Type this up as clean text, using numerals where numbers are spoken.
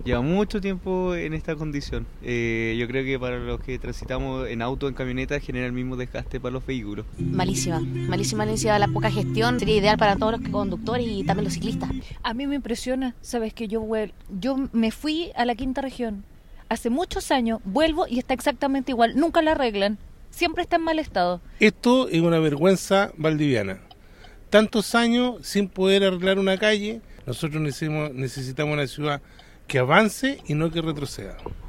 Lleva mucho tiempo en esta condición. Yo creo que para los que transitamos en auto, en camioneta, genera el mismo desgaste para los vehículos. Malísima, malísima la iniciativa, la poca gestión. Sería ideal para todos los conductores y también los ciclistas. A mí me impresiona, sabes que yo me fui a la quinta región hace muchos años, vuelvo y está exactamente igual, nunca la arreglan, siempre está en mal estado. Esto es una vergüenza valdiviana. Tantos años sin poder arreglar una calle, nosotros necesitamos una ciudad que avance y no que retroceda.